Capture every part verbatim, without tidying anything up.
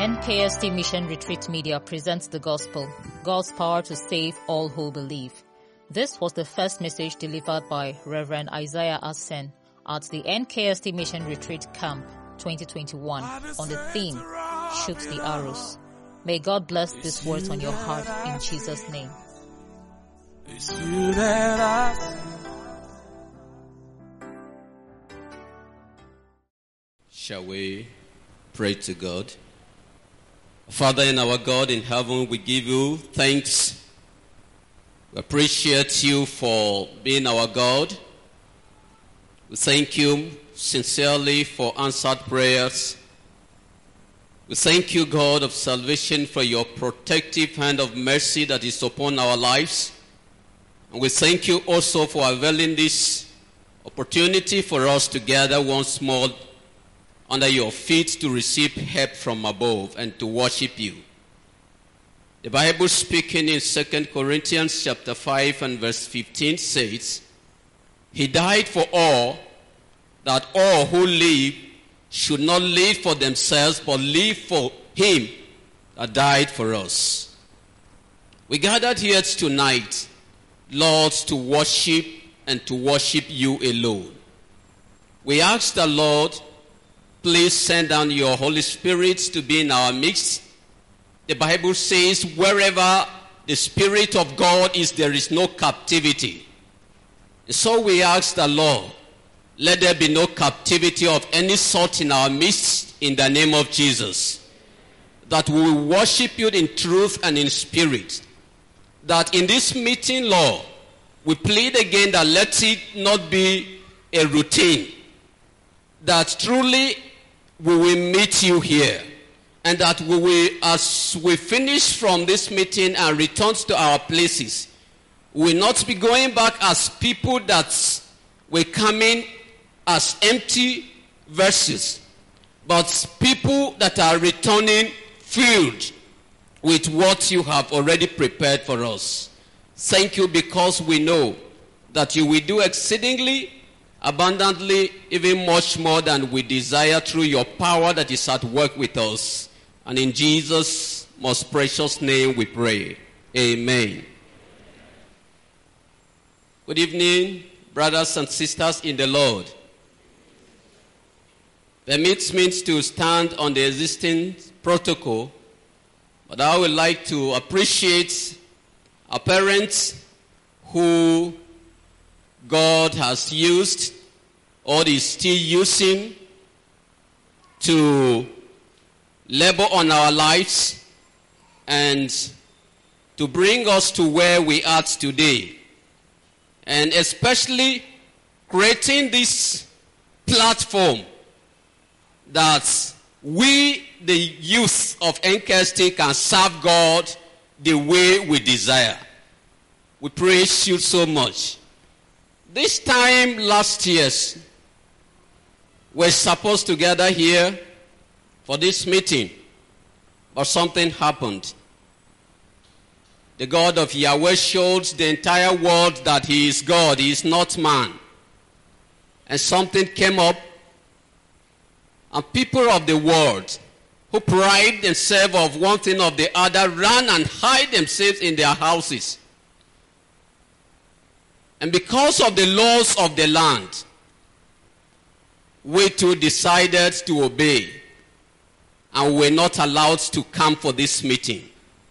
N K S T Mission Retreat Media presents the gospel, God's power to save all who believe. This was the first message delivered by Reverend Isaiah Asen at the N K S T Mission Retreat Camp twenty twenty-one on the theme, Shoot the Arrows. May God bless these words on your heart in Jesus' name. It's you that I see. Shall we pray to God? Father and our God in heaven, we give you thanks. We appreciate you for being our God. We thank you sincerely for answered prayers. We thank you, God of salvation, for your protective hand of mercy that is upon our lives. And we thank you also for availing this opportunity for us to gather once more under your feet to receive help from above and to worship you. The Bible speaking in Second Corinthians chapter five and verse fifteen says, He died for all, that all who live should not live for themselves, but live for him that died for us. We gathered here tonight, Lord, to worship and to worship you alone. We ask the Lord, please send down your Holy Spirit to be in our midst. The Bible says, wherever the Spirit of God is, there is no captivity. So we ask the Lord, let there be no captivity of any sort in our midst in the name of Jesus. That we will worship you in truth and in spirit. That in this meeting, Lord, we plead again that let it not be a routine. That truly we will meet you here. And that we will, as we finish from this meeting and return to our places, we will not be going back as people that will come in as empty vessels, but people that are returning filled with what you have already prepared for us. Thank you, because we know that you will do exceedingly abundantly, even much more than we desire, through your power that is at work with us. And in Jesus' most precious name we pray. Amen. Good evening, brothers and sisters in the Lord. Permits me to stand on the existing protocol, but I would like to appreciate our parents who God has used or is still using to labor on our lives and to bring us to where we are today. And especially creating this platform that we, the youth of N K S T, can serve God the way we desire. We praise you so much. This time last year, we're supposed to gather here for this meeting, but something happened. The God of Yahweh showed the entire world that he is God, he is not man. And something came up, and people of the world who pride themselves of one thing or the other ran and hide themselves in their houses. And because of the laws of the land, we too decided to obey, and were not allowed to come for this meeting.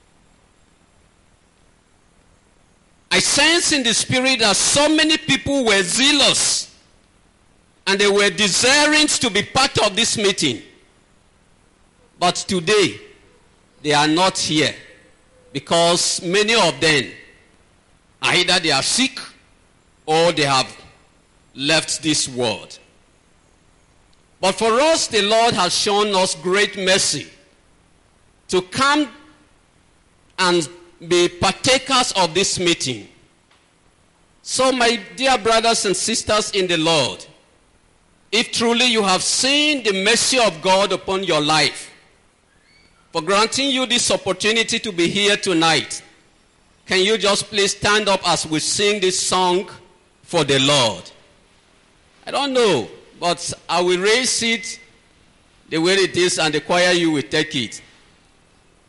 I sense in the spirit that so many people were zealous, and they were desiring to be part of this meeting. But today, they are not here, because many of them, either they are sick, or they have left this world. But for us, the Lord has shown us great mercy to come and be partakers of this meeting. So, my dear brothers and sisters in the Lord, if truly you have seen the mercy of God upon your life, for granting you this opportunity to be here tonight, can you just please stand up as we sing this song for the Lord? I don't know, but I will raise it the way it is, and the choir, you will take it.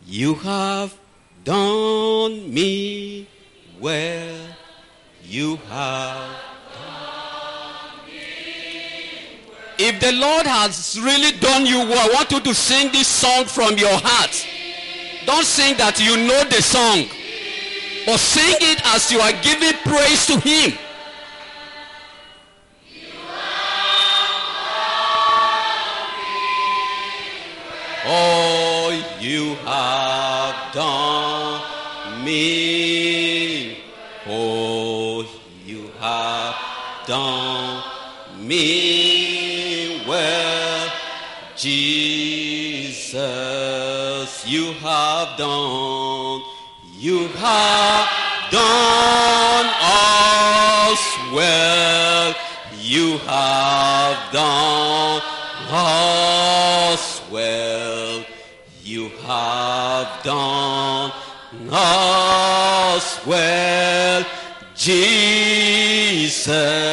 You have done me well. You have done me well. If the Lord has really done you well, I want you to sing this song from your heart. Don't sing that you know the song, but sing it as you are giving praise to him. Oh, you have done me. Oh, you have done me well. Jesus, you have done. You have done us well. You have done us well. You have done us well, Jesus.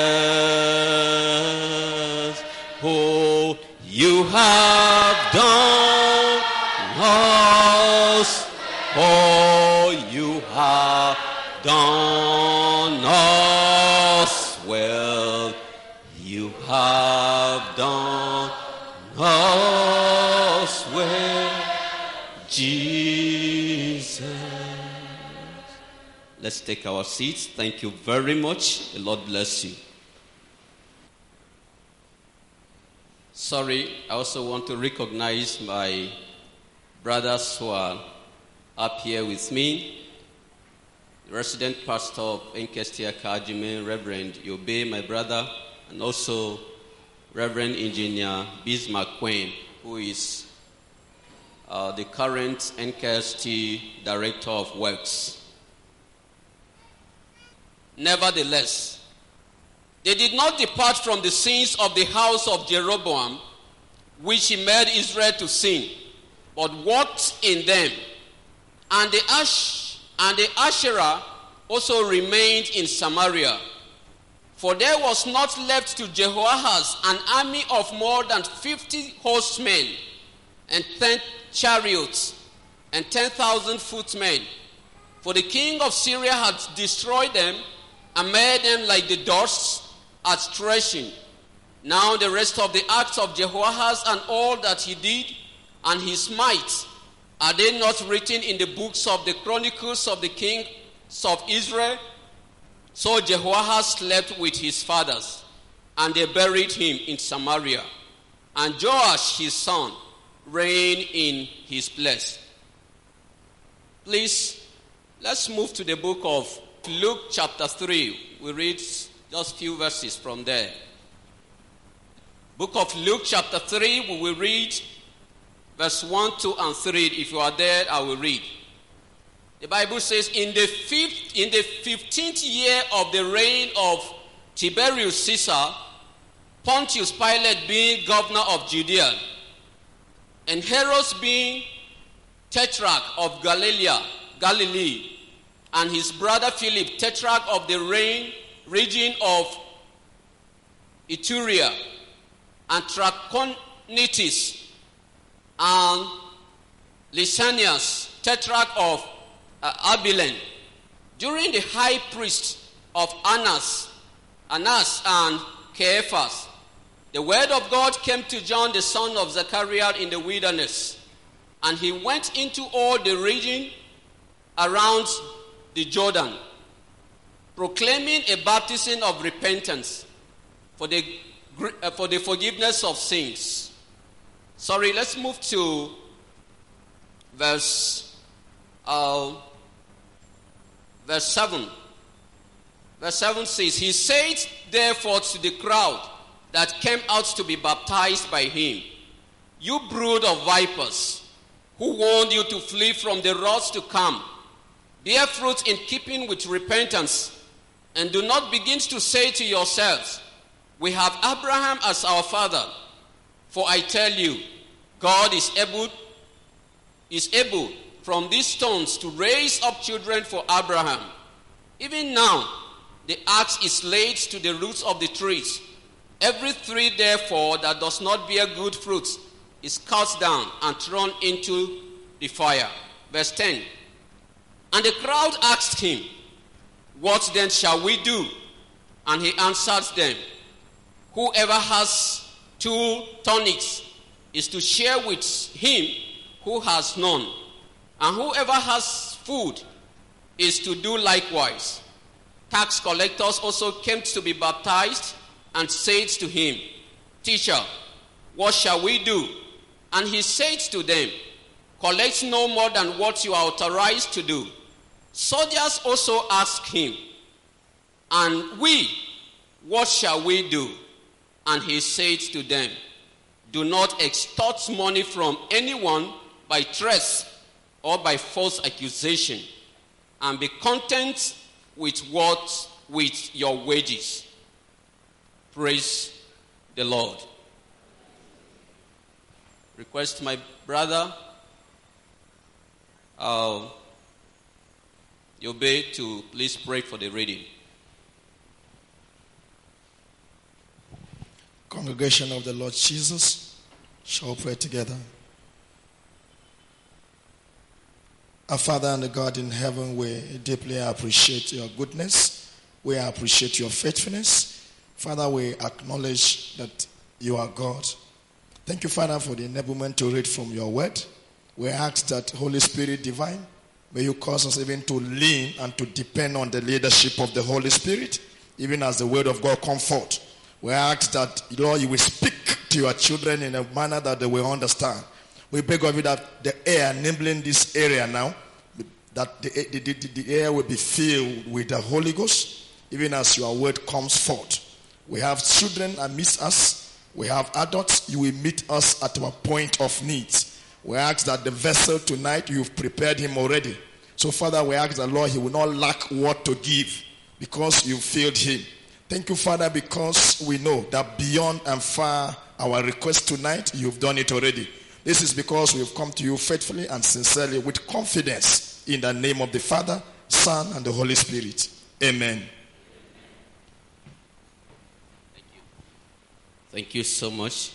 Oh, you have done us. Oh, you have done us well. You have done us well, Jesus. Let's take our seats. Thank you very much. The Lord bless you. Sorry, I also want to recognize my brothers who are up here with me. The resident pastor of N K S T Academy, Reverend Yobe, my brother, and also Reverend Engineer Bismarck Quinn, who is uh, the current N K S T Director of Works. Nevertheless, they did not depart from the sins of the house of Jeroboam, which he made Israel to sin, but walked in them. And the Ash and the Asherah also remained in Samaria. For there was not left to Jehoahaz an army of more than fifty horsemen, and ten chariots, and ten thousand footmen. For the king of Syria had destroyed them, and made them like the dust at threshing. Now the rest of the acts of Jehoahaz and all that he did, and his might, are they not written in the books of the chronicles of the kings of Israel? So Jehoahaz slept with his fathers, and they buried him in Samaria. And Joash his son reigned in his place. Please, let's move to the book of Luke chapter three. We read just a few verses from there. Book of Luke chapter three, we will read verse one, two, and three. If you are there, I will read. The Bible says, in the fifth, in the fifteenth year of the reign of Tiberius Caesar, Pontius Pilate being governor of Judea, and Herod being tetrarch of Galilee, Galilee, and his brother Philip, tetrarch of the reign, region of Iturea, and Trachonitis, and Lysanias, tetrarch of uh, Abilene, during the high priest of Annas, Annas and Caiaphas, the word of God came to John the son of Zechariah in the wilderness, and he went into all the region around the Jordan, proclaiming a baptism of repentance for the uh, for the forgiveness of sins. Sorry, let's move to verse uh, verse seven. Verse seven says, he said therefore to the crowd that came out to be baptized by him, you brood of vipers, who warned you to flee from the wrath to come? Bear fruit in keeping with repentance, and do not begin to say to yourselves, we have Abraham as our father. For I tell you, God is able, is able from these stones to raise up children for Abraham. Even now, the axe is laid to the roots of the trees. Every tree, therefore, that does not bear good fruits is cut down and thrown into the fire. Verse ten. And the crowd asked him, what then shall we do? And he answered them, whoever has two tunics is to share with him who has none, and whoever has food is to do likewise. Tax collectors also came to be baptized and said to him, Teacher, what shall we do? And he said to them, collect no more than what you are authorized to do. Soldiers also asked him, and we, what shall we do? And he said to them, do not extort money from anyone by threats or by false accusation, and be content with what with your wages. Praise the Lord. Request my brother uh, Yobe to please pray for the reading. Congregation of the Lord Jesus, shall pray together. Our Father and God in heaven, we deeply appreciate your goodness. We appreciate your faithfulness. Father, we acknowledge that you are God. Thank you, Father, for the enablement to read from your word. We ask that Holy Spirit divine, may you cause us even to lean and to depend on the leadership of the Holy Spirit, even as the word of God comes forth. We ask that, Lord, you will speak to your children in a manner that they will understand. We beg of you that the air, enabling this area now, that the, the, the, the air will be filled with the Holy Ghost, even as your word comes forth. We have children amidst us. We have adults. You will meet us at our point of needs. We ask that the vessel tonight, you've prepared him already. So, Father, we ask that, Lord, he will not lack what to give because you filled him. Thank you, Father, because we know that beyond and far our request tonight, you've done it already. This is because we've come to you faithfully and sincerely with confidence in the name of the Father, Son, and the Holy Spirit. Amen. Thank you. Thank you so much.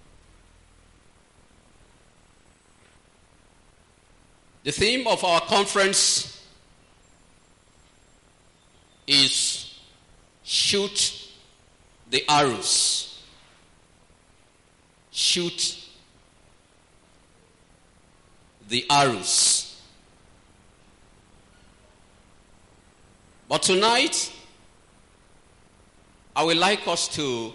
The theme of our conference is shoot the arrows. Shoot the arrows. But tonight, I would like us to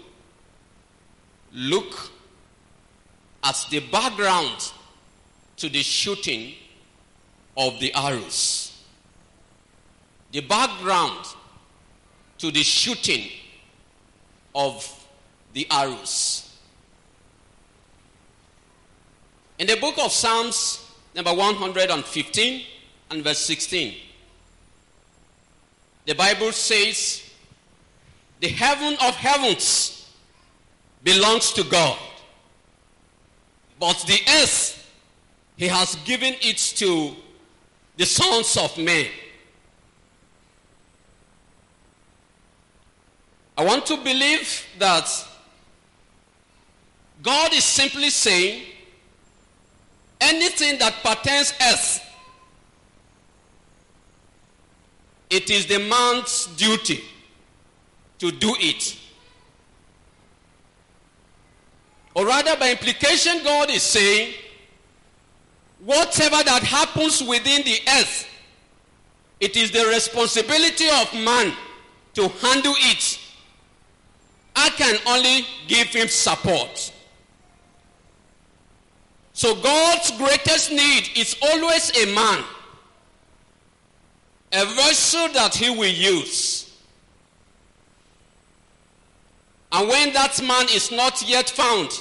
look at the background to the shooting of the arrows. The background to the shooting of the arrows. In the book of Psalms, number one hundred fifteen and verse sixteen, the Bible says, the heaven of heavens belongs to God, but the earth, he has given it to the sons of men. I want to believe that God is simply saying anything that pertains earth, it is the man's duty to do it. Or rather, by implication, God is saying whatever that happens within the earth, it is the responsibility of man to handle it. I can only give him support. So God's greatest need is always a man, a vessel that he will use. And when that man is not yet found,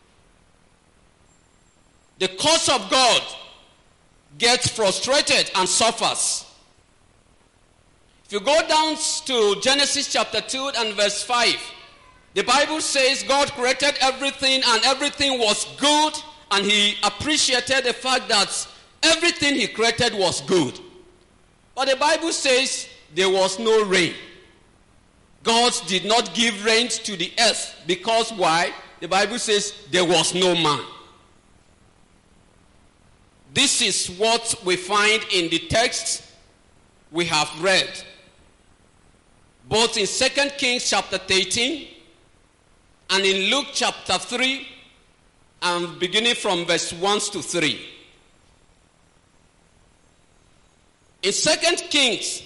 the cause of God gets frustrated and suffers. If you go down to Genesis chapter two and verse five, the Bible says God created everything and everything was good, and he appreciated the fact that everything he created was good. But the Bible says there was no rain. God did not give rain to the earth because why? The Bible says there was no man. This is what we find in the text we have read, both in Second Kings chapter thirteen and in Luke chapter three, and beginning from verse one to three. In Second Kings,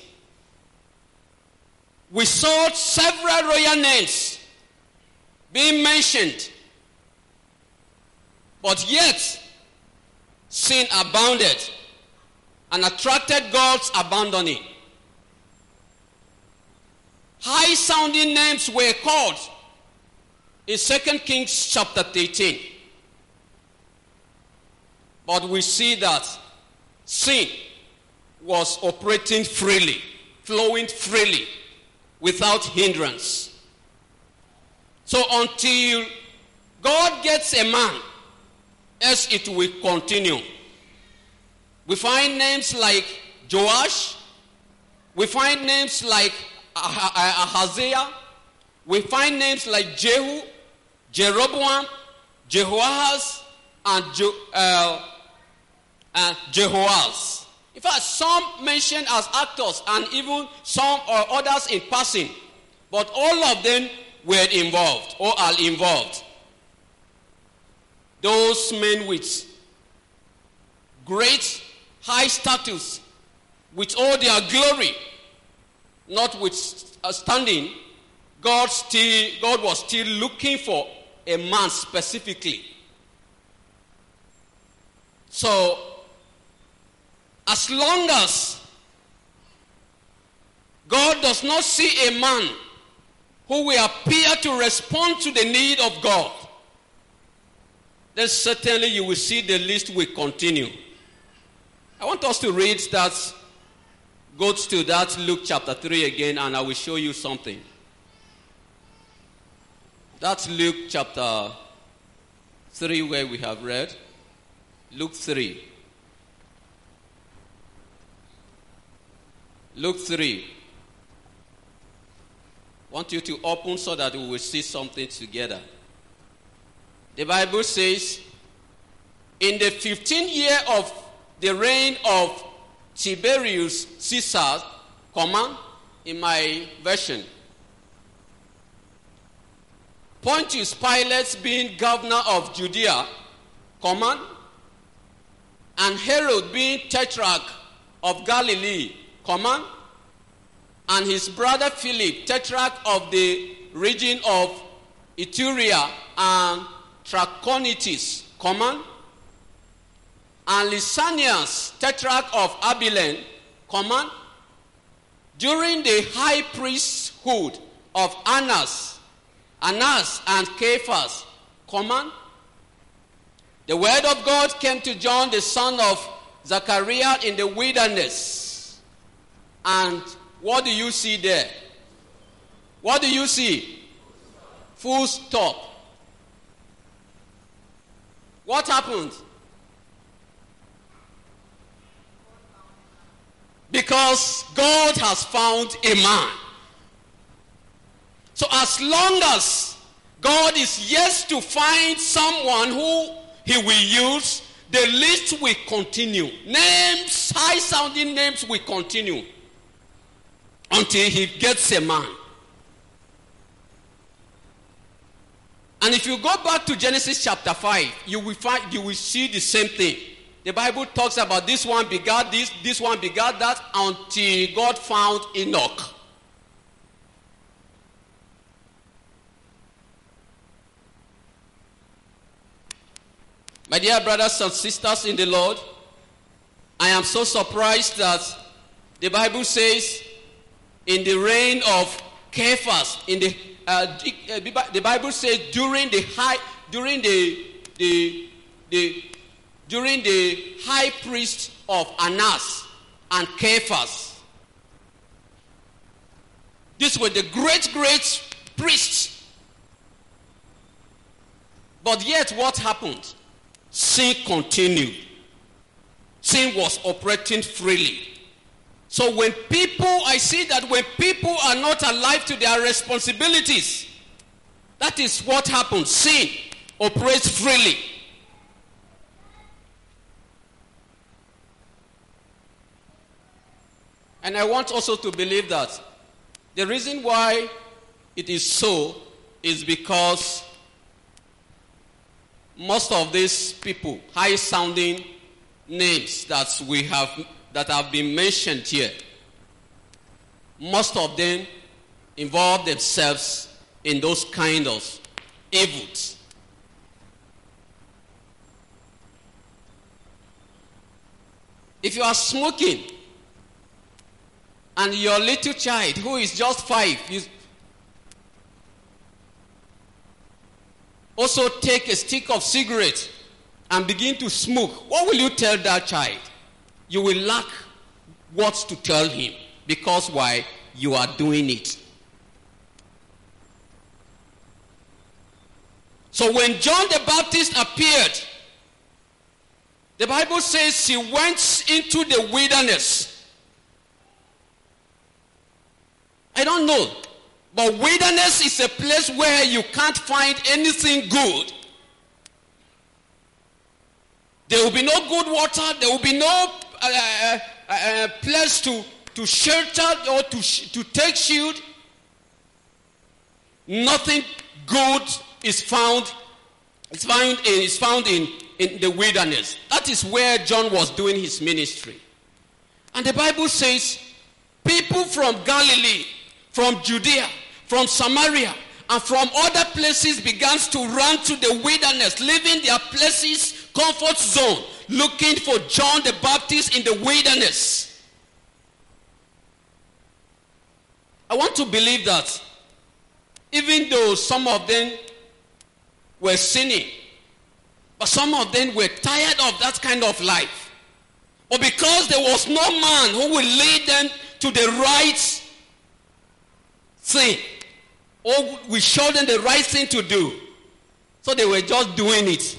we saw several royal names being mentioned, but yet sin abounded and attracted God's abandoning. High-sounding names were called in Second Kings chapter thirteen. But we see that sin was operating freely, flowing freely, without hindrance. So until God gets a man, else it will continue. We find names like Joash. We find names like Ahaziah. We find names like Jehu, Jeroboam, Jehoahaz, and Je- uh, uh, Jehoahaz. In fact, some mentioned as actors and even some or others in passing. But all of them were involved or are involved. Those men with great high status, with all their glory, notwithstanding, God still God was still looking for a man specifically. So, as long as God does not see a man who will appear to respond to the need of God, then certainly you will see the list will continue. I want us to read that, go to that Luke chapter three again, and I will show you something. That's Luke chapter three where we have read. Luke three. Luke three. I want you to open so that we will see something together. The Bible says, in the fifteenth year of the reign of Tiberius Caesar, comma, in my version, Pontius Pilate being governor of Judea, comma, and Herod being tetrarch of Galilee, comma, and his brother Philip, tetrarch of the region of Iturea and Trachonitis, comma, and Lysanias, tetrarch of Abilene, comma, during the high priesthood of Annas, Annas and Caiaphas, comma, the word of God came to John, the son of Zechariah, in the wilderness. And what do you see there? What do you see? Full stop. What happened? Because God has found a man. So as long as God is yet to find someone who he will use, the list will continue. Names, high-sounding names will continue until he gets a man. And if you go back to Genesis chapter five, you will find you will see the same thing. The Bible talks about this one begat this, this one begat that, until God found Enoch. My dear brothers and sisters in the Lord, I am so surprised that the Bible says in the reign of Caiaphas, in the uh, the Bible says during the high during the the the during the high priest of Annas and Caiaphas. These were the great great priests. But yet what happened? Sin continued. Sin was operating freely. So when people, I see that when people are not alive to their responsibilities, that is what happens. Sin operates freely. And I want also to believe that the reason why it is so is because most of these people, high-sounding names that we have that have been mentioned here, most of them involve themselves in those kind of evils. If you are smoking and your little child who is just five is also take a stick of cigarette and begin to smoke, what will you tell that child? You will lack what to tell him. Because why? You are doing it. So when John the Baptist appeared, the Bible says he went into the wilderness. I don't know, but wilderness is a place where you can't find anything good. There will be no good water. There will be no uh, uh, place to, to shelter or to, sh- to take shield. Nothing good is found. It's found in, is found in, in the wilderness. That is where John was doing his ministry. And the Bible says people from Galilee, from Judea, from Samaria, and from other places began to run to the wilderness, leaving their places, comfort zone, looking for John the Baptist in the wilderness. I want to believe that even though some of them were sinning, but some of them were tired of that kind of life. But because there was no man who will lead them to the right thing, or we show them the right thing to do, so they were just doing it.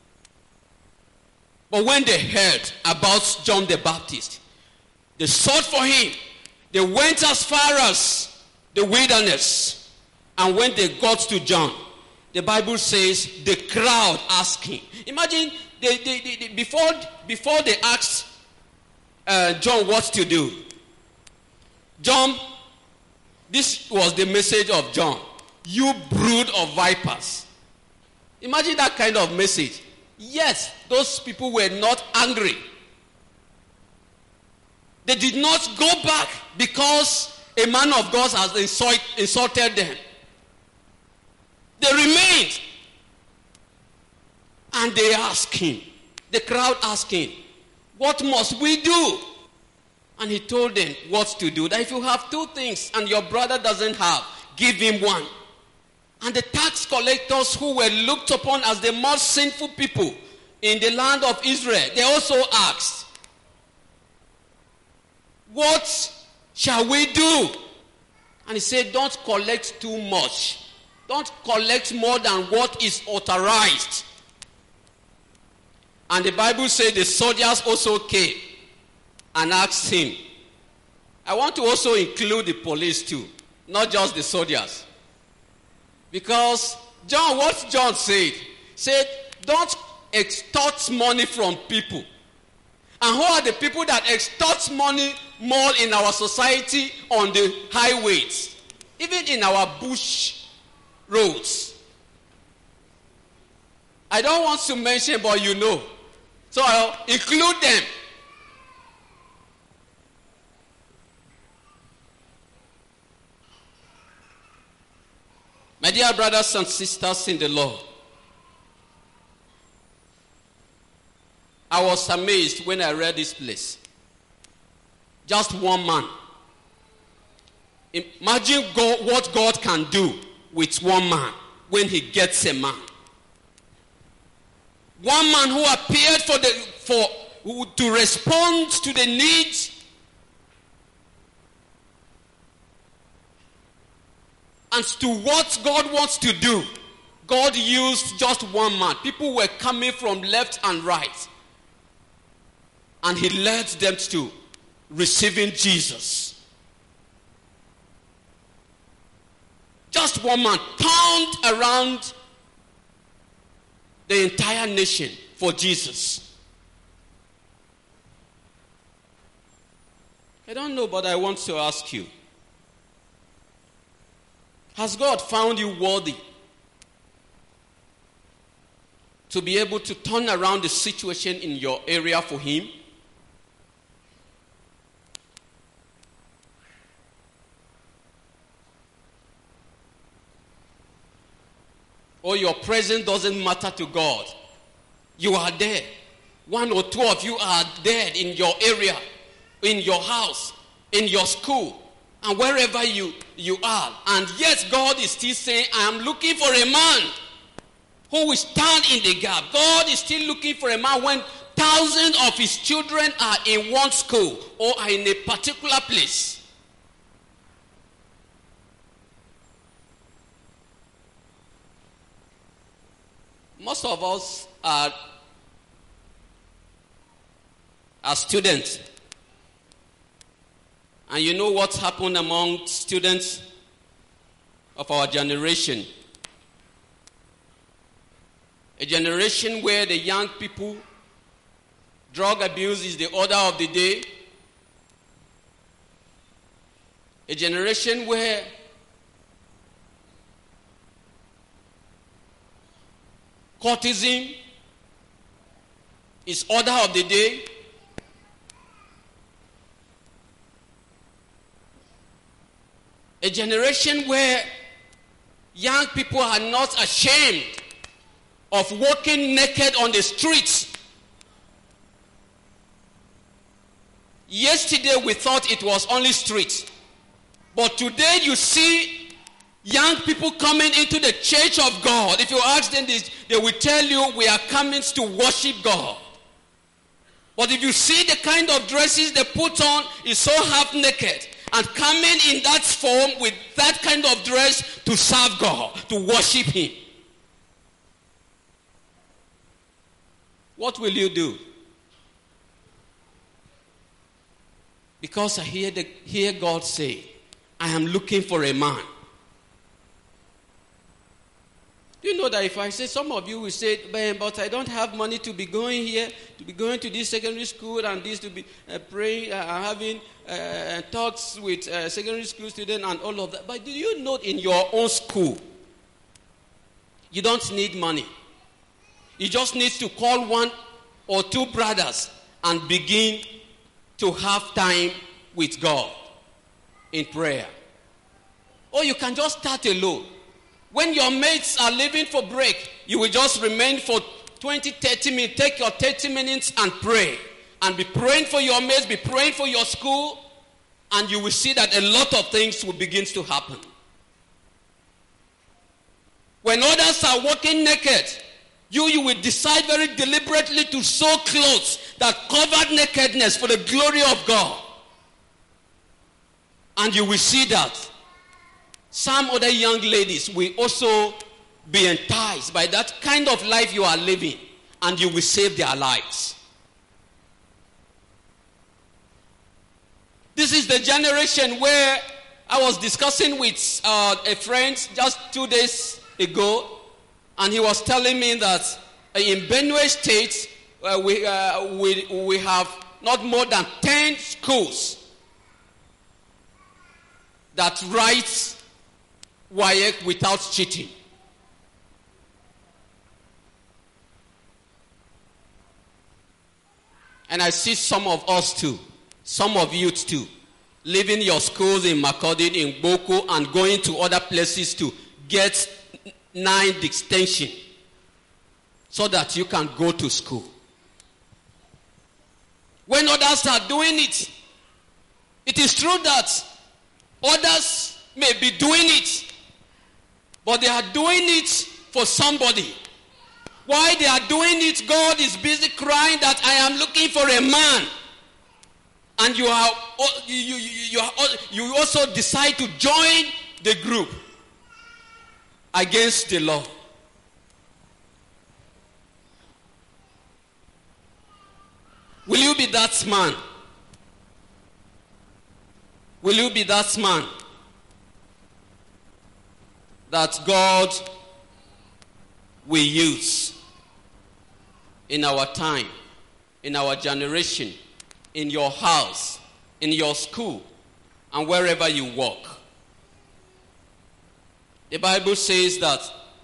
But when they heard about John the Baptist, they sought for him. They went as far as the wilderness. And when they got to John, the Bible says the crowd asked him. Imagine they, they, they, they, before, before they asked uh, John what to do. John, this was the message of John. You brood of vipers. Imagine that kind of message. Yes, those people were not angry. They did not go back because a man of God has insult, insulted them. They remained. And they asked him, the crowd asked him, what must we do? And he told them what to do. That if you have two things and your brother doesn't have, give him one. And the tax collectors who were looked upon as the most sinful people in the land of Israel, they also asked, what shall we do? And he said, don't collect too much. Don't collect more than what is authorized. And the Bible said the soldiers also came and asked him. I want to also include the police too, not just the soldiers. Because John, what John said, said, don't extort money from people. And who are the people that extort money more in our society on the highways? Even in our bush roads. I don't want to mention, but you know. So I'll include them. My dear brothers and sisters in the Lord, I was amazed when I read this place. Just one man. Imagine God, what God can do with one man when he gets a man. One man who appeared for the for to respond to the needs and to what God wants to do. God used just one man. People were coming from left and right. And he led them to receiving Jesus. Just one man turned around the entire nation for Jesus. I don't know, but I want to ask you. Has God found you worthy to be able to turn around the situation in your area for Him? Or your presence doesn't matter to God? You are there. One or two of you are dead in your area, in your house, in your school, and wherever you, you are. And yet God is still saying, I am looking for a man who will stand in the gap. God is still looking for a man when thousands of his children are in one school or are in a particular place. Most of us are, are students. And you know what's happened among students of our generation? A generation where the young people, drug abuse is the order of the day. A generation where courtesan is order of the day. A generation where young people are not ashamed of walking naked on the streets. Yesterday we thought it was only streets. But today you see young people coming into the church of God. If you ask them this, they will tell you we are coming to worship God. But if you see the kind of dresses they put on, is so half naked. And coming in that form with that kind of dress to serve God, to worship Him. What will you do? Because I hear, the, hear God say, I am looking for a man. Do you know that if I say, some of you will say, but I don't have money to be going here, to be going to this secondary school and this to be uh, praying, uh, having uh, talks with uh, secondary school students and all of that. But do you know in your own school, you don't need money. You just need to call one or two brothers and begin to have time with God in prayer. Or you can just start alone. When your mates are leaving for break, you will just remain for twenty, thirty minutes. Take your thirty minutes and pray. And be praying for your mates, be praying for your school, and you will see that a lot of things will begin to happen. When others are walking naked, you, you will decide very deliberately to sew clothes that cover nakedness for the glory of God. And you will see that some other young ladies will also be enticed by that kind of life you are living, and you will save their lives. This is the generation where I was discussing with uh, a friend just two days ago, and he was telling me that in Benue State, uh, we, uh, we, we have not more than ten schools that write W A E C without cheating. And I see some of us too, some of you too, leaving your schools in Makurdi, in Boko, and going to other places to get nine distinction so that you can go to school. When others are doing it, it is true that others may be doing it, but they are doing it for somebody. Why they are doing it, God is busy crying that I am looking for a man. And you are you, you, you, are, you also decide to join the group against the law. Will you be that man? Will you be that man that God will use in our time, in our generation, in your house, in your school, and wherever you walk. The Bible says that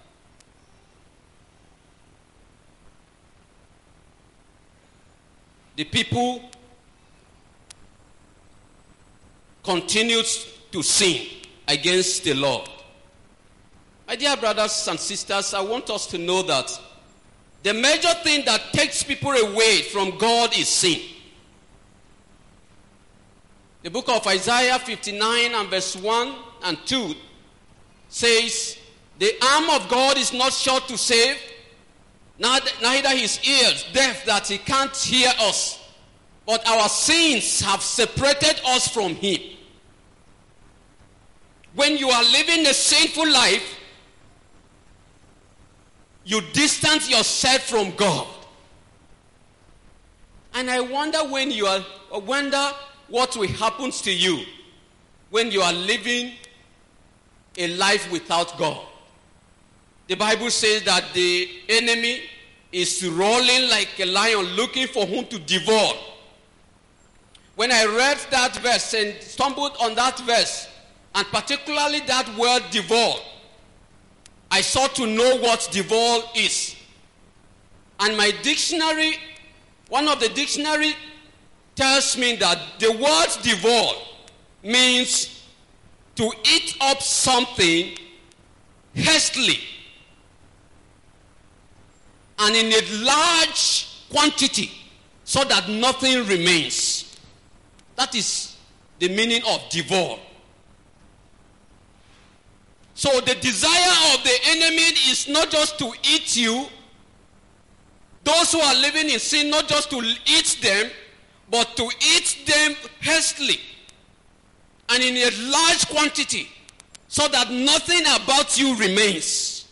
the people continued to sin against the Lord. My dear brothers and sisters, I want us to know that the major thing that takes people away from God is sin. The book of Isaiah fifty-nine and verse one and two says, the arm of God is not short to save, neither his ears deaf that he can't hear us, but our sins have separated us from him. When you are living a sinful life, you distance yourself from God. And I wonder when you are, I wonder what will happen to you when you are living a life without God. The Bible says that the enemy is rolling like a lion looking for whom to devour. When I read that verse and stumbled on that verse, and particularly that word devour, I sought to know what devour is. And my dictionary, one of the dictionary tells me that the word devour means to eat up something hastily and in a large quantity so that nothing remains. That is the meaning of devour. So the desire of the enemy is not just to eat you, those who are living in sin, not just to eat them, but to eat them hastily and in a large quantity so that nothing about you remains.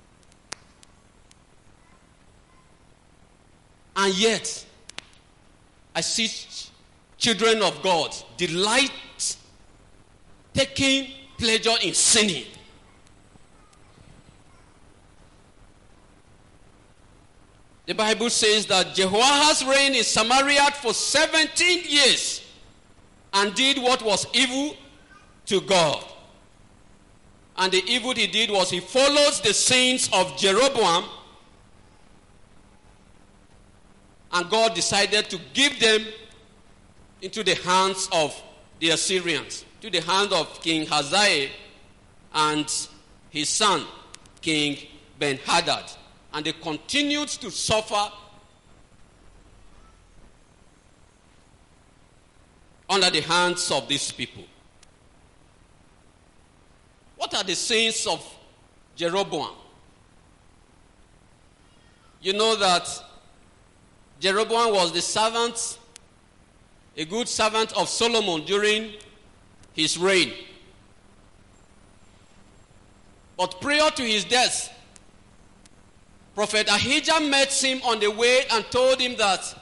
And yet, I see children of God delight taking pleasure in sinning. The Bible says that Jehoahaz reigned in Samaria for seventeen years and did what was evil to God. And the evil he did was he follows the sins of Jeroboam, and God decided to give them into the hands of the Assyrians, to the hand of King Hazael and his son, King Ben-Hadad. And they continued to suffer under the hands of these people. What are the sins of Jeroboam? You know that Jeroboam was the servant, a good servant of Solomon during his reign. But prior to his death, Prophet Ahijah met him on the way and told him that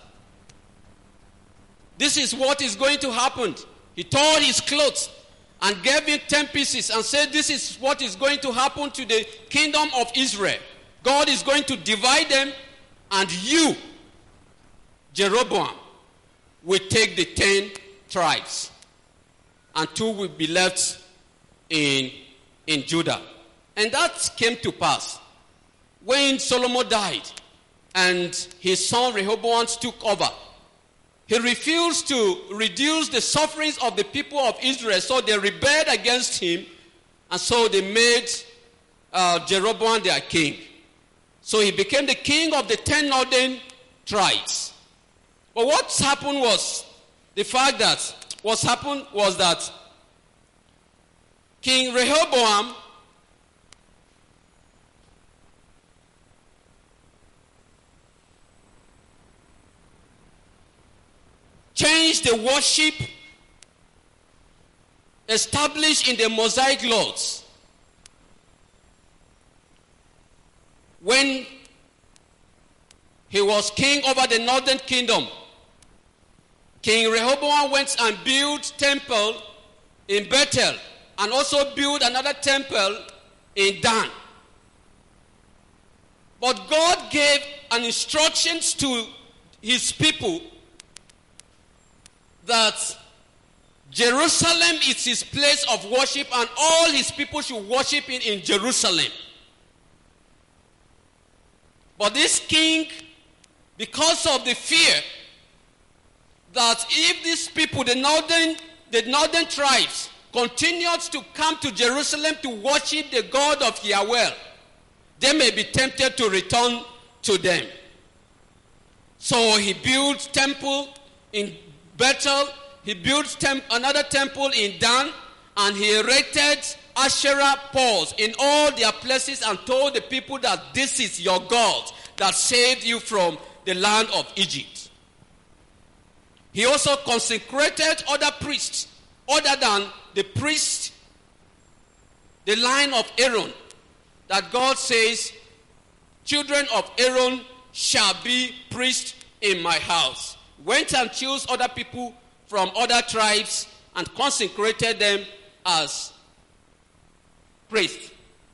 this is what is going to happen. He tore his clothes and gave him ten pieces and said, this is what is going to happen to the kingdom of Israel. God is going to divide them, and you, Jeroboam, will take the ten tribes, and two will be left in, in Judah. And that came to pass. When Solomon died and his son Rehoboam took over, he refused to reduce the sufferings of the people of Israel, so they rebelled against him, and so they made uh, Jeroboam their king. So he became the king of the ten northern tribes. But what happened was, the fact that what happened was that King Rehoboam changed the worship established in the Mosaic laws. When he was king over the northern kingdom, King Rehoboam went and built a temple in Bethel and also built another temple in Dan. But God gave an instructions to his people that Jerusalem is his place of worship, and all his people should worship in, in Jerusalem. But this king, because of the fear that if these people, the northern, the northern tribes, continued to come to Jerusalem to worship the God of Yahweh, they may be tempted to return to them. So he built temple in Bethel. He built temp- another temple in Dan, and he erected Asherah poles in all their places and told the people that this is your God that saved you from the land of Egypt. He also consecrated other priests other than the priest, the line of Aaron, that God says, children of Aaron shall be priests in my house. Went and chose other people from other tribes and consecrated them as priests.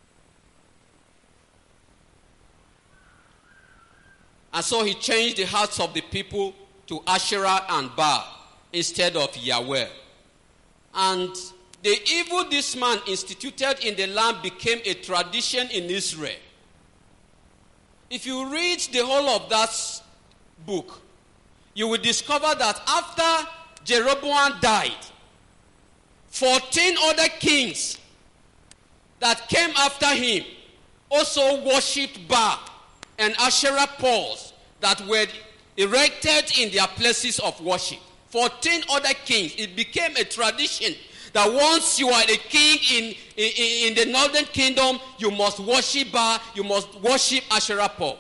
And so he changed the hearts of the people to Asherah and Baal instead of Yahweh. And the evil this man instituted in the land became a tradition in Israel. If you read the whole of that book, you will discover that after Jeroboam died, fourteen other kings that came after him also worshipped Baal and Asherah poles that were erected in their places of worship. fourteen other kings. It became a tradition that once you are a king in, in, in the northern kingdom, you must worship Baal, you must worship Asherah pole.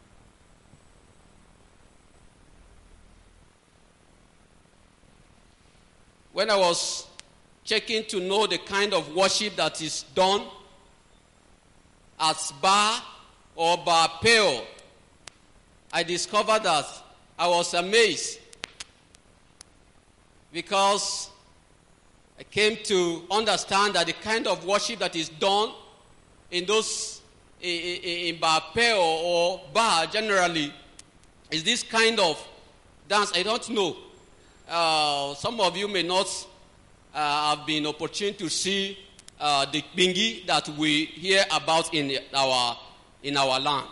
When I was checking to know the kind of worship that is done at Baal or Baal Peor, I discovered that I was amazed, because I came to understand that the kind of worship that is done in those in, in Baal Peor or Baal generally is this kind of dance. I don't know. Uh, some of you may not uh, have been opportune to see uh, the bingi that we hear about in our in our land.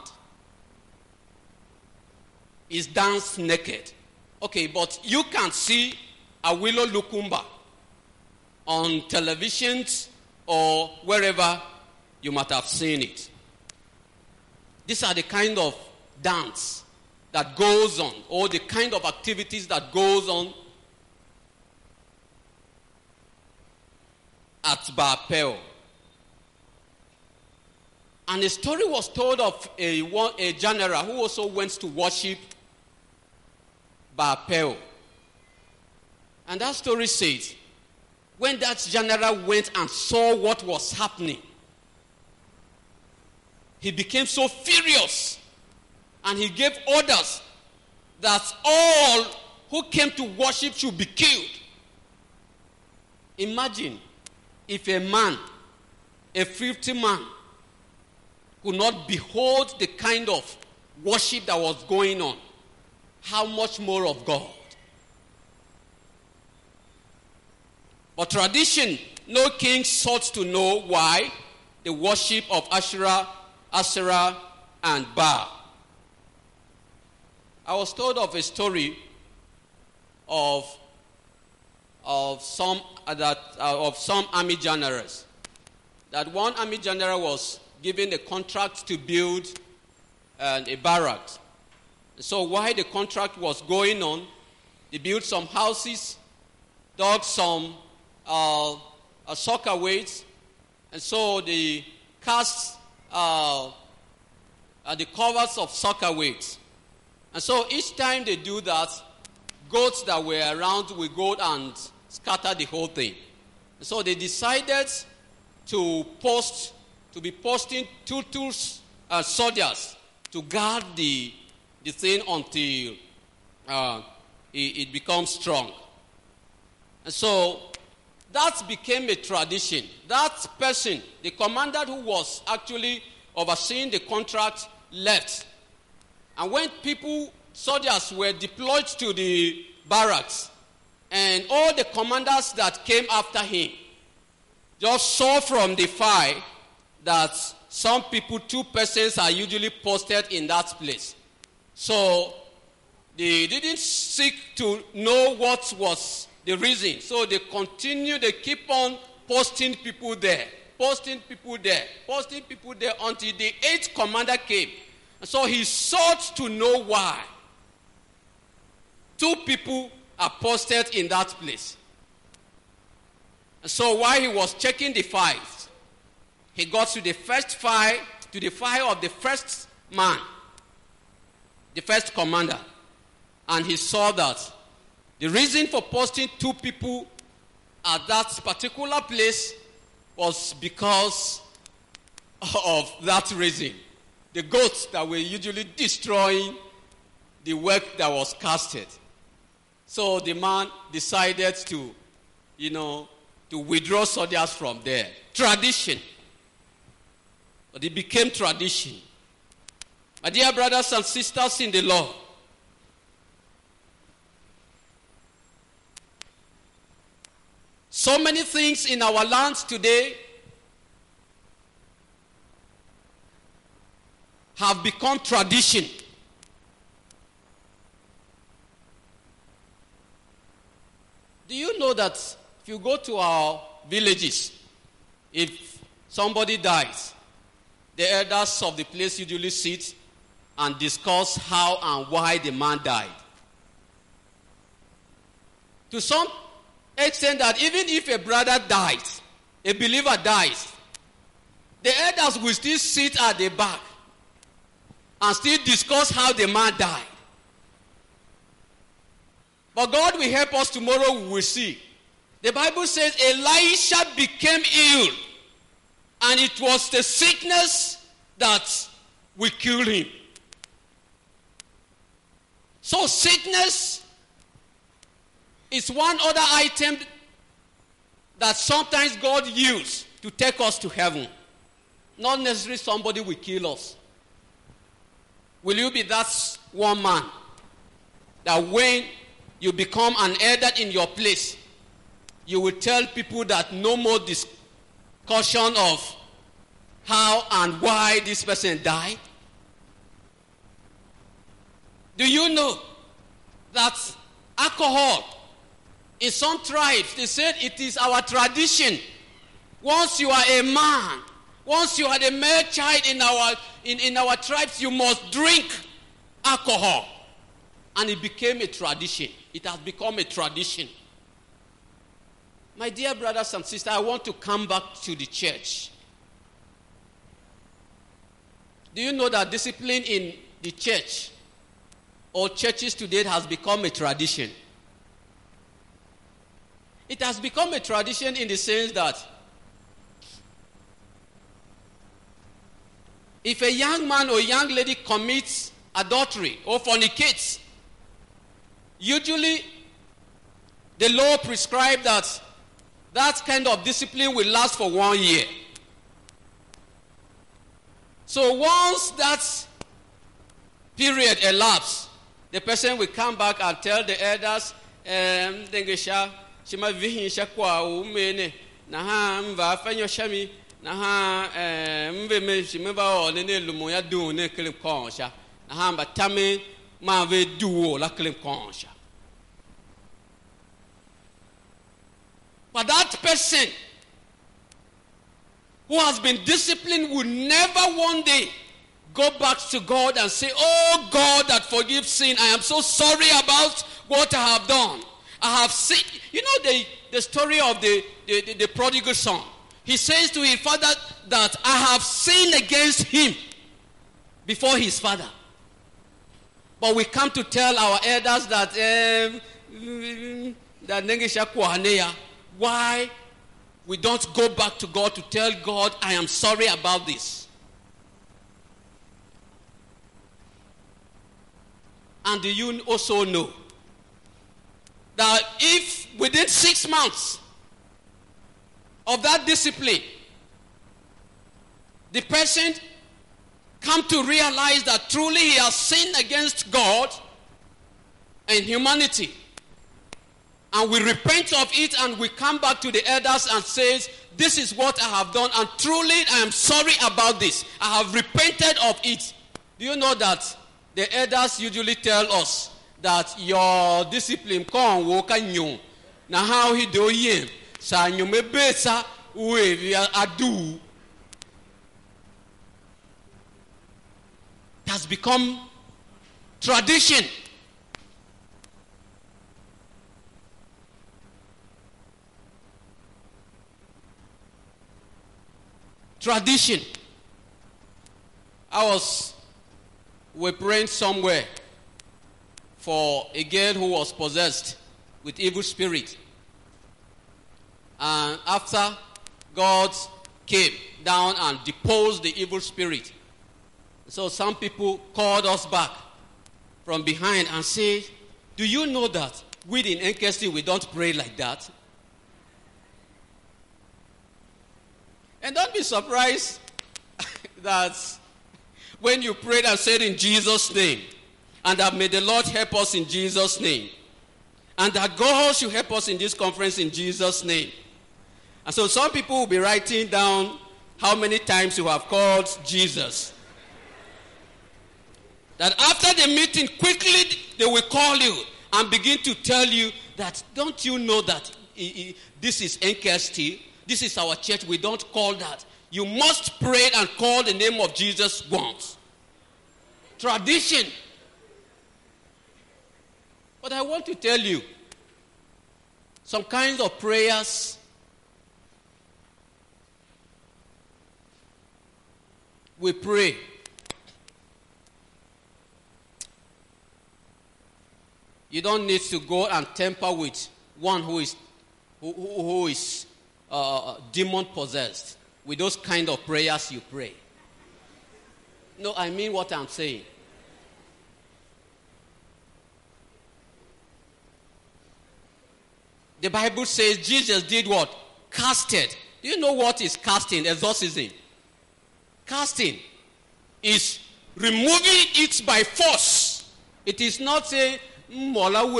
It's danced naked. Okay, but you can see Awilo Lukumba on televisions or wherever you might have seen it. These are the kind of dance that goes on, or the kind of activities that goes on at Baal Peor. And a story was told of a, a general who also went to worship Baal Peor. And that story says, when that general went and saw what was happening, he became so furious, and he gave orders that all who came to worship should be killed. Imagine if a man, a filthy man, could not behold the kind of worship that was going on, how much more of God? But tradition, no king sought to know why the worship of Asherah, Asherah, and Baal. I was told of a story of of some uh, that uh, of some army generals. That one army general was given a contract to build uh, a barracks. So while the contract was going on, they built some houses, dug some uh, uh, soccer weights, and so they cast uh, uh, the covers of soccer weights. And so each time they do that, goats that were around will go and scatter the whole thing. And so they decided to post, to be posting two, two uh, soldiers to guard the, the thing until uh, it, it becomes strong. And so that became a tradition. That person, the commander who was actually overseeing the contract, left. And when people, soldiers were deployed to the barracks, And all the commanders that came after him just saw from the fire that some people, two persons are usually posted in that place. So they didn't seek to know what was the reason. So they continue, they keep on posting people there, posting people there, posting people there until the eighth commander came. And so he sought to know why two people are posted in that place. And so while he was checking the files, he got to the first file, to the file of the first man, the first commander. And he saw that the reason for posting two people at that particular place was because of that reason. The goats that were usually destroying the work that was casted. So the man decided to, you know, to withdraw soldiers from there. Tradition. But it became tradition. My dear brothers and sisters in the Lord, so many things in our lands today have become tradition. Do you know that if you go to our villages, if somebody dies, the elders of the place usually sit and discuss how and why the man died? To some extent that even if a brother dies, a believer dies, the elders will still sit at the back and still discuss how the man died. But God will help us tomorrow, we will see. The Bible says Elisha became ill, and it was the sickness that will kill him. So sickness is one other item that sometimes God uses to take us to heaven. Not necessarily somebody will kill us. Will you be that one man that when you become an elder in your place, you will tell people that no more discussion of how and why this person died? Do you know that alcohol, in some tribes, they said it is our tradition. Once you are a man, once you are a male child in our, in, in our tribes, you must drink alcohol. And it became a tradition. It has become a tradition. My dear brothers and sisters, I want to come back to the church. Do you know that discipline in the church or churches today has become a tradition? It has become a tradition in the sense that if a young man or young lady commits adultery or fornicates, usually the law prescribes that that kind of discipline will last for one year. So once that period elapses, the person will come back and tell the elders, "Dengesha, shima vihin shakwa umene na ha mva fanyo shami na ha mve me shima ba o ne lumo ya du ne klim konsha na ha mba tame ma ve duo la klim konsha." But that person who has been disciplined will never one day go back to God and say, "Oh God that forgives sin, I am so sorry about what I have done. I have sinned." You know the, the story of the, the, the, the prodigal son. He says to his father that I have sinned against him before his father. But we come to tell our elders that um, that why we don't go back to God to tell God, "I am sorry about this." And do you also know that if within six months of that discipline, the person come to realize that truly he has sinned against God and humanity, and we repent of it, and we come back to the elders and says, this is what I have done, and truly I am sorry about this. I have repented of it. Do you know that the elders usually tell us that your discipline can walk and you. Now how he do him? Sa nyume besa we adu. It has become tradition. Tradition. I was we praying somewhere for a girl who was possessed with evil spirit. And after God came down and deposed the evil spirit, so some people called us back from behind and said, do you know that we in N K S T we don't pray like that? And don't be surprised that when you prayed and said in Jesus' name, and that may the Lord help us in Jesus' name, and that God should help us in this conference in Jesus' name. And so some people will be writing down how many times you have called Jesus. That after the meeting, quickly they will call you and begin to tell you that, don't you know that this is N K S T? This is our church. We don't call that. You must pray and call the name of Jesus once. Tradition. But I want to tell you, some kinds of prayers we pray. You don't need to go and tamper with one who is who, who, who is uh, demon possessed with those kind of prayers you pray. No, I mean what I'm saying. The Bible says Jesus did what? Casted. Do you know what is casting? Exorcism. Casting is removing it by force. It is not saying, they will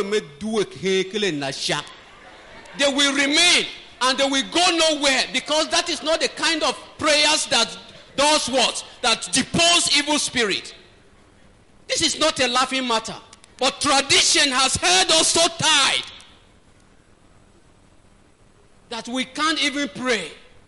remain and they will go nowhere, because that is not the kind of prayers that does what? That depose evil spirit. This is not a laughing matter. But tradition has held us so tight that we can't even pray.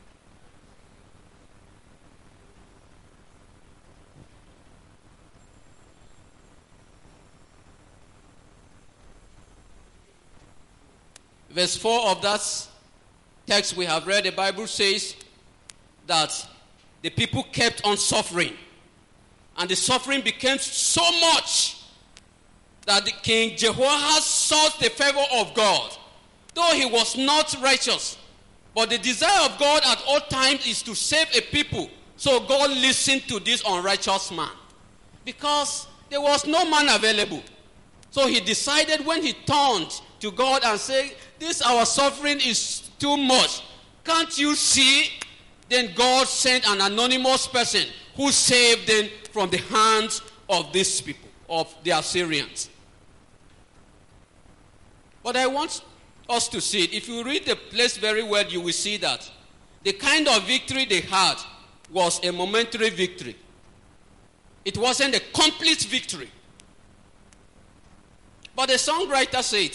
Verse four of that text we have read, the Bible says that the people kept on suffering. And the suffering became so much that the King Jehoahaz sought the favor of God. Though he was not righteous, but the desire of God at all times is to save a people. So God listened to this unrighteous man, because there was no man available. So he decided, when he turned to God and said, this our suffering is too much, can't you see? Then God sent an anonymous person who saved them from the hands of these people, of the Assyrians. But I want us to see it. If you read the place very well, you will see that the kind of victory they had was a momentary victory. It wasn't a complete victory. But the songwriter said,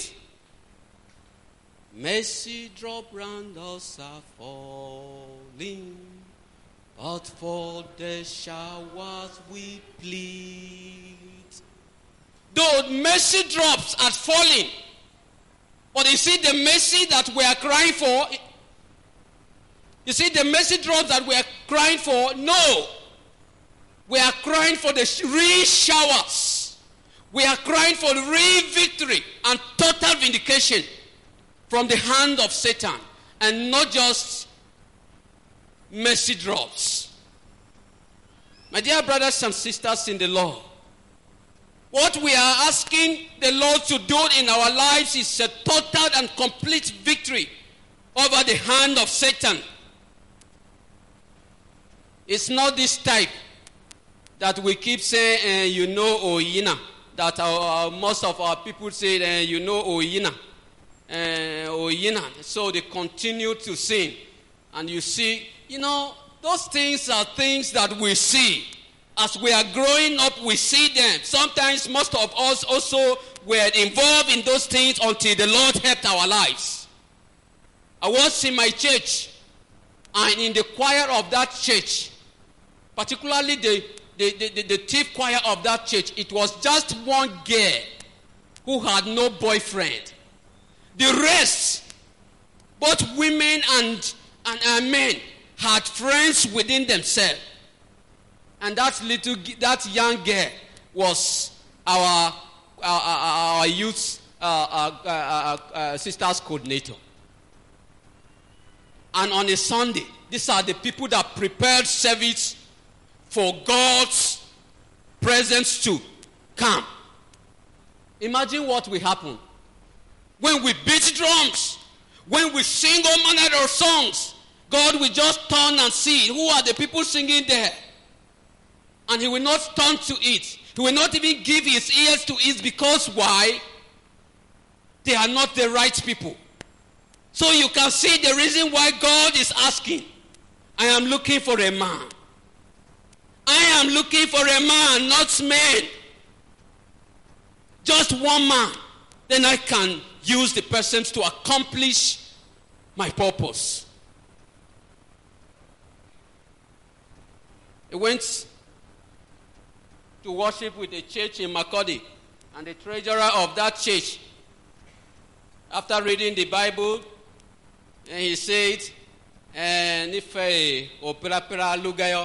mercy drop round us are falling, but for the showers we plead. Though mercy drops are falling, but you see the mercy that we are crying for, you see the mercy drops that we are crying for, no. We are crying for the real showers. We are crying for real victory and total vindication from the hand of Satan, and not just mercy drops. My dear brothers and sisters in the Lord, what we are asking the Lord to do in our lives is a total and complete victory over the hand of Satan. It's not this type that we keep saying, eh, you know, Oyina, that our, our, most of our people say, eh, you know, Oyina. uh, Oyinan. So they continue to sing. And you see, you know, those things are things that we see. As we are growing up, we see them. Sometimes most of us also were involved in those things until the Lord helped our lives. I was in my church, and in the choir of that church, particularly the, the, the, the, the thief choir of that church, it was just one girl who had no boyfriend. The rest, both women and, and, and men, had friends within themselves. And that little, that young girl was our our, our, our youth uh, uh, uh, uh, uh, sisters coordinator. And on a Sunday, these are the people that prepared service for God's presence to come. Imagine what will happen when we beat drums, when we sing all manner of songs. God will just turn and see who are the people singing there. And he will not turn to it. He will not even give his ears to it, because why? They are not the right people. So you can see the reason why God is asking, I am looking for a man. I am looking for a man, not men. Just one man. Then I can use the person to accomplish my purpose. He went to worship with a church in Makurdi, and the treasurer of that church, after reading the Bible, and he said, and if opera opera lugayo.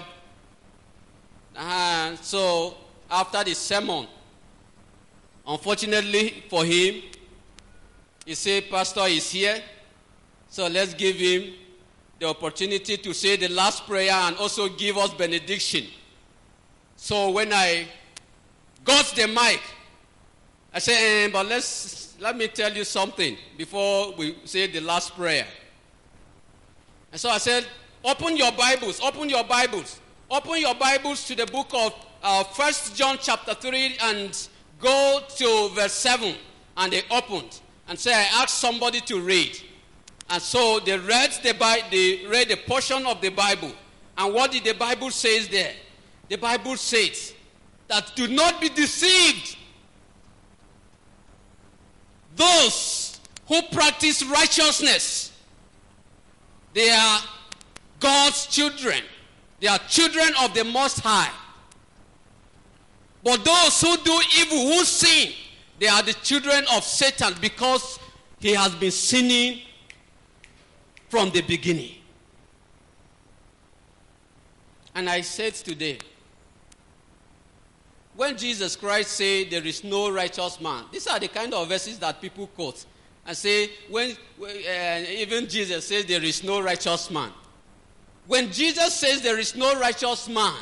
And so after the sermon, unfortunately for him, he said, Pastor is here, so let's give him the opportunity to say the last prayer and also give us benediction. So when I got the mic, I said, eh, but let's let me tell you something before we say the last prayer. And so I said, open your Bibles, open your Bibles, open your Bibles to the book of uh, First John chapter three and go to verse seven. And they opened and said, I asked somebody to read. And so they read the Bible, they read a portion of the Bible. And what did the Bible say there? The Bible says that do not be deceived. Those who practice righteousness, they are God's children. They are children of the Most High. But those who do evil, who sin, they are the children of Satan, because he has been sinning from the beginning. And I said today, when Jesus Christ said there is no righteous man, these are the kind of verses that people quote and say, when uh, even Jesus says there is no righteous man. When Jesus says there is no righteous man,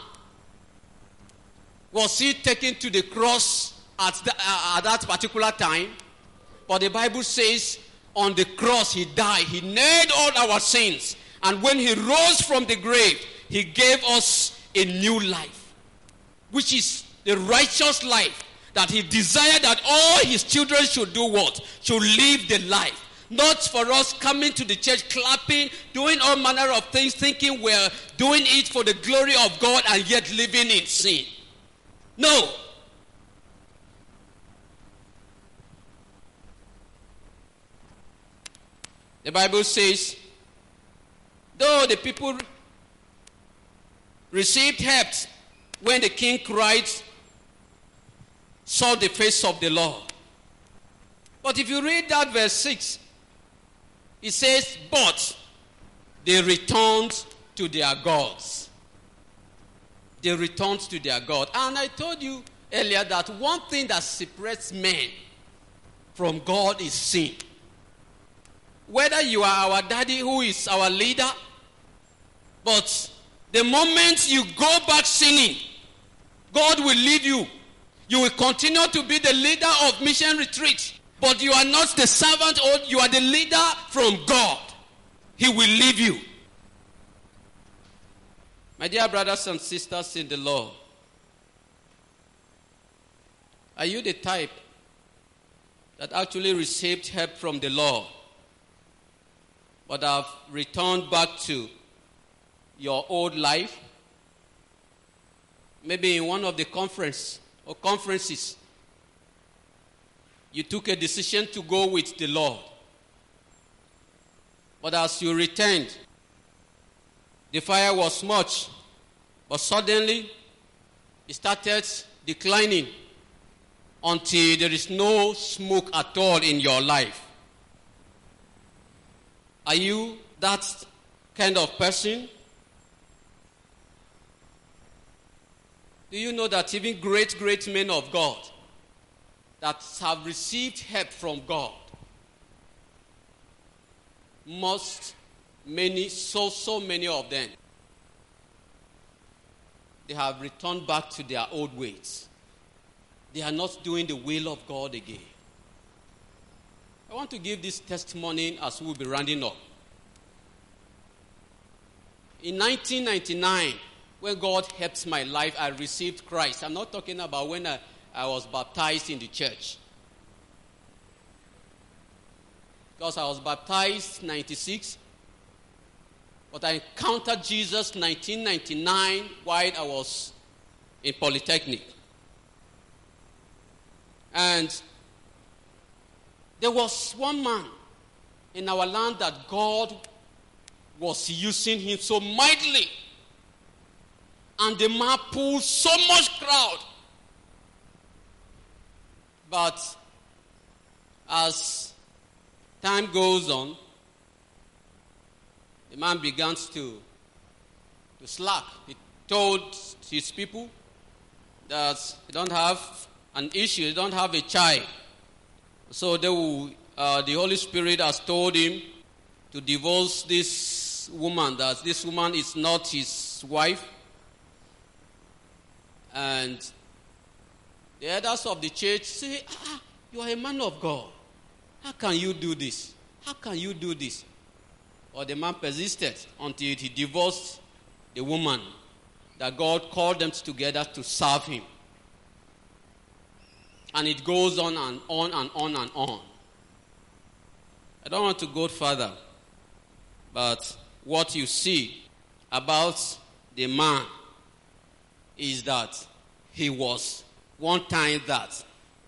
was he taken to the cross at, the, uh, at that particular time? But the Bible says on the cross he died. He nailed all our sins. And when he rose from the grave, he gave us a new life, which is the righteous life that he desired that all his children should do what? Should live the life. Not for us coming to the church, clapping, doing all manner of things, thinking we're doing it for the glory of God and yet living in sin. No. The Bible says, though the people received help when the king cried, saw the face of the Lord. But if you read that verse six, it says, but they returned to their gods. They returned to their God. And I told you earlier that one thing that separates men from God is sin. Whether you are our daddy who is our leader, but the moment you go back sinning, God will lead you. You will continue to be the leader of mission retreat, but you are not the servant, or you are the leader from God. He will leave you. My dear brothers and sisters in the Lord, are you the type that actually received help from the Lord, but have returned back to your old life? Maybe in one of the conference or conferences, you took a decision to go with the Lord. But as you returned, the fire was much, but suddenly it started declining until there is no smoke at all in your life. Are you that kind of person? Do you know that even great, great men of God that have received help from God, most, many, so, so many of them, they have returned back to their old ways. They are not doing the will of God again. I want to give this testimony as we'll be rounding up. In nineteen ninety-nine, when God helped my life, I received Christ. I'm not talking about when I, I was baptized in the church. Because I was baptized in ninety-six. But I encountered Jesus in nineteen ninety-nine while I was in Polytechnic. And there was one man in our land that God was using him so mightily. And the man pulled so much crowd. But as time goes on, the man began to, to slack. He told his people that they don't have an issue, they don't have a child. So they will, uh, the Holy Spirit has told him to divorce this woman, that this woman is not his wife. And the elders of the church say, ah, you are a man of God. How can you do this? How can you do this? But the man persisted until he divorced the woman, that God called them together to serve him. And it goes on and on and on and on. I don't want to go further, but what you see about the man is that he was one time that.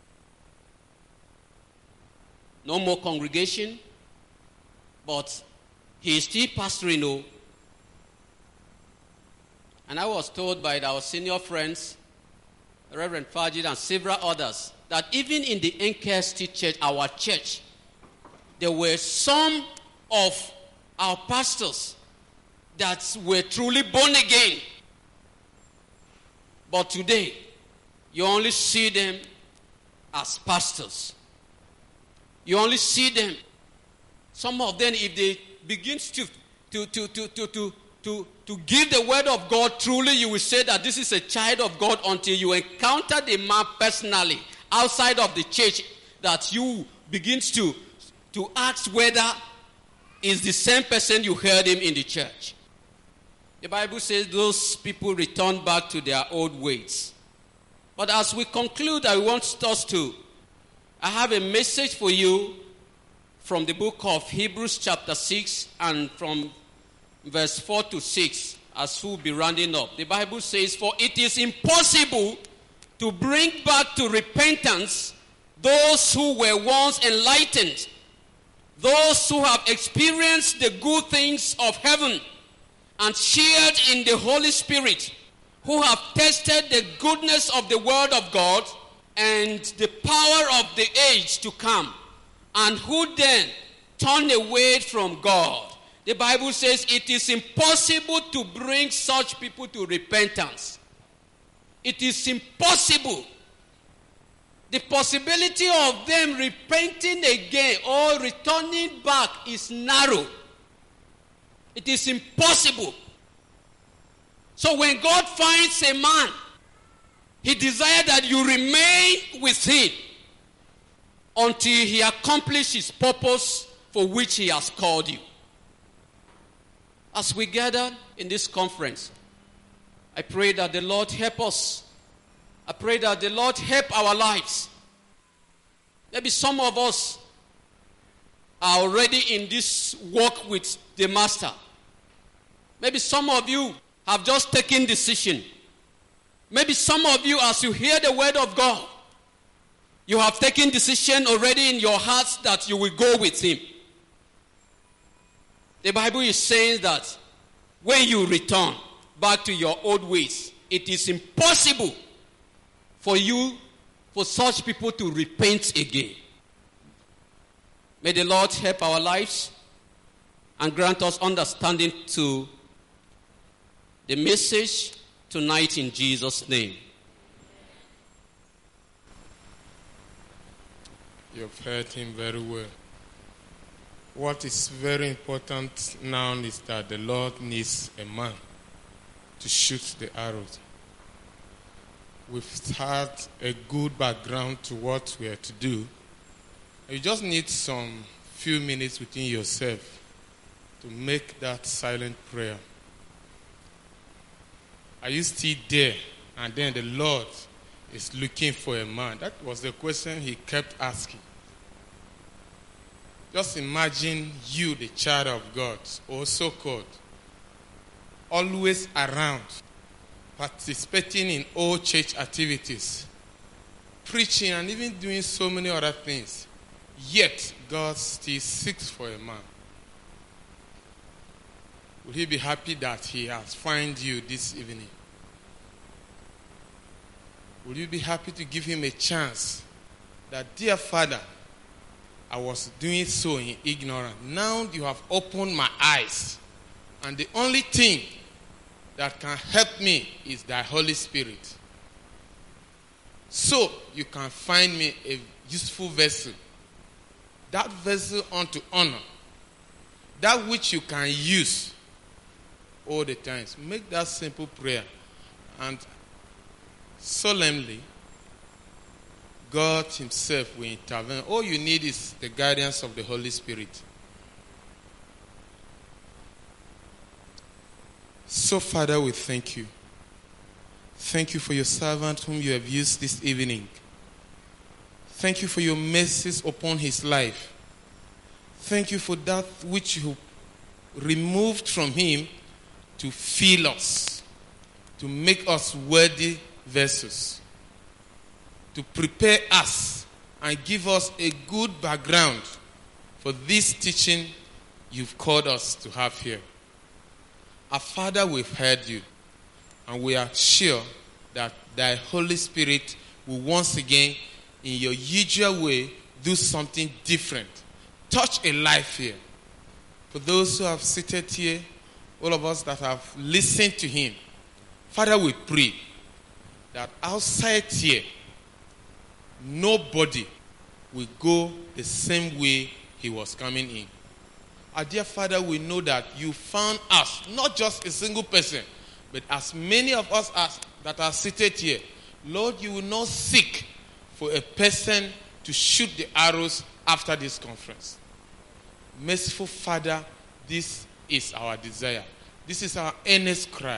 No more congregation, but he is still pastoring. No. And I was told by our senior friends, Reverend Fajid and several others, that even in the N K S T church, our church, there were some of our pastors that were truly born again. But today, you only see them as pastors. You only see them. Some of them, if they begin to, to, to, to, to, to, to, to give the word of God truly, you will say that this is a child of God until you encounter the man personally outside of the church, that you begin to, to ask whether is the same person you heard him in the church. The Bible says those people return back to their old ways. But as we conclude, I want us to, I have a message for you from the book of Hebrews chapter six and from verse four to six, as we'll be rounding up. The Bible says, for it is impossible to bring back to repentance those who were once enlightened, those who have experienced the good things of heaven and shared in the Holy Spirit, who have tasted the goodness of the word of God and the power of the age to come, and who then turn away from God. The Bible says it is impossible to bring such people to repentance. It is impossible. The possibility of them repenting again or returning back is narrow. It is impossible. So when God finds a man, he desires that you remain with him until he accomplishes his purpose for which he has called you. As we gather in this conference, I pray that the Lord help us. I pray that the Lord help our lives. Maybe some of us are already in this walk with the Master. Maybe some of you have just taken decision. Maybe some of you, as you hear the word of God, you have taken decision already in your hearts that you will go with him. The Bible is saying that when you return back to your old ways, it is impossible for you, for such people to repent again. May the Lord help our lives and grant us understanding to the message tonight in Jesus' name. You've heard him very well. What is very important now is that the Lord needs a man to shoot the arrows. We've had a good background to what we are to do. You just need some few minutes within yourself to make that silent prayer. Are you still there? And then the Lord is looking for a man. That was the question he kept asking. Just imagine you, the child of God, or so-called, always around, participating in all church activities, preaching and even doing so many other things. Yet, God still seeks for a man. Will he be happy that he has found you this evening? Will you be happy to give him a chance that, dear Father, I was doing so in ignorance. Now you have opened my eyes. And the only thing that can help me is thy Holy Spirit. So you can find me a useful vessel. That vessel unto honor. That which you can use all the times. Make that simple prayer. And solemnly, God himself will intervene. All you need is the guidance of the Holy Spirit. So, Father, we thank you. Thank you for your servant whom you have used this evening. Thank you for your mercies upon his life. Thank you for that which you removed from him to fill us, to make us worthy vessels, to prepare us and give us a good background for this teaching you've called us to have here. Our Father, we've heard you, and we are sure that thy Holy Spirit will once again, in your usual way, do something different. Touch a life here. For those who have seated here, all of us that have listened to him, Father, we pray that outside here, nobody will go the same way he was coming in. Our dear Father, we know that you found us, not just a single person, but as many of us as that are seated here. Lord, you will not seek for a person to shoot the arrows after this conference. Merciful Father, this is our desire. This is our earnest cry.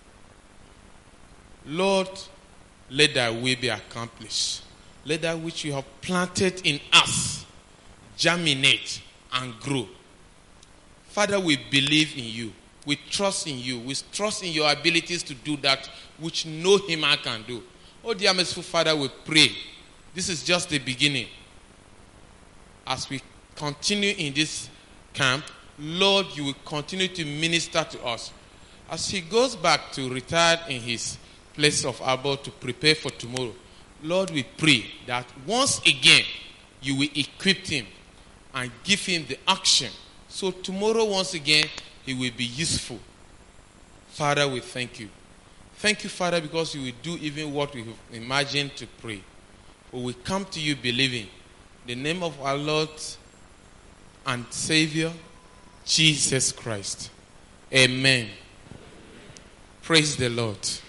Lord, let thy will be accomplished. Let that which you have planted in us germinate and grow. Father, we believe in you. We trust in you. We trust in your abilities to do that which no human can do. Oh, dear merciful Father, we pray. This is just the beginning. As we continue in this camp, Lord, you will continue to minister to us. As he goes back to retire in his place of abode to prepare for tomorrow, Lord, we pray that once again you will equip him and give him the action. So tomorrow, once again, he will be useful. Father, we thank you. Thank you, Father, because you will do even what we have imagined to pray. For we come to you believing. In the name of our Lord and Savior, Jesus Christ. Amen. Praise the Lord.